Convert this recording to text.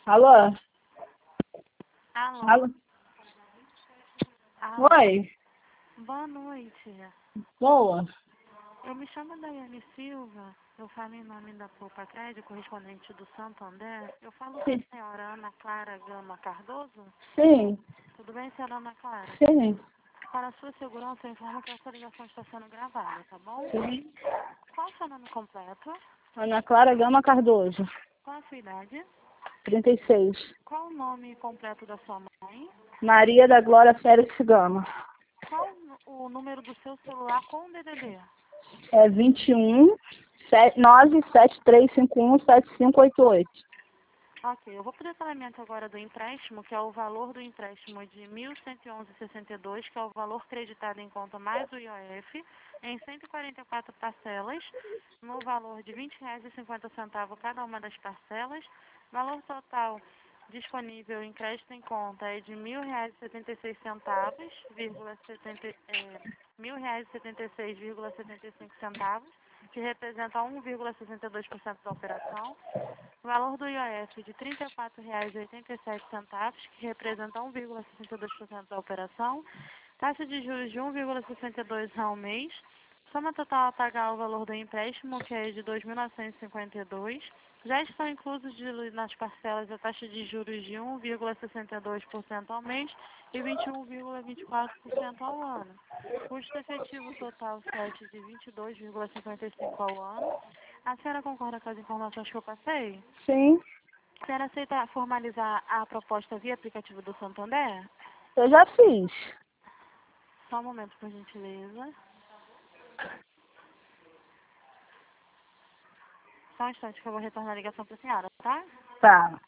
Alô? Alô? Alô? Alô? Oi? Boa noite. Boa. Eu me chamo Daiane Silva. Eu falo em nome da Poupa Crédito, correspondente do Santander. Eu falo com Sim. a senhora Ana Clara Gama Cardoso. Sim. Tudo bem, senhora Ana Clara? Sim. Para a sua segurança, eu informo que essa ligação está sendo gravada, tá bom? Sim. Qual é o seu nome completo? Ana Clara Gama Cardoso. Qual a sua idade? 36. Qual o nome completo da sua mãe? Maria da Glória Félix Gama. Qual o número do seu celular com o DDD? É 21 97351 7588. Ok, eu vou para o detalhamento agora do empréstimo, que é o valor do empréstimo de R$ 1.111,62, que é o valor creditado em conta mais o IOF, em 144 parcelas, no valor de R$ 20,50 cada uma das parcelas. Valor total disponível em crédito em conta é de R$ 1.076, R$ 1.076,75, que representa 1,62% da operação. O valor do IOF de R$ 34,87, que representa 1,62% da operação. Taxa de juros de 1,62 ao mês. Soma total a pagar o valor do empréstimo, que é de R$ 2.952. Já estão inclusos nas parcelas a taxa de juros de 1,62% ao mês e 21,24% ao ano. Custo efetivo total set de 22,55 ao ano. A senhora concorda com as informações que eu passei? Sim. A senhora aceita formalizar a proposta via aplicativo do Santander? Eu já fiz. Só um momento, por gentileza. Só um instante que eu vou retornar a ligação para a senhora, tá? Tá.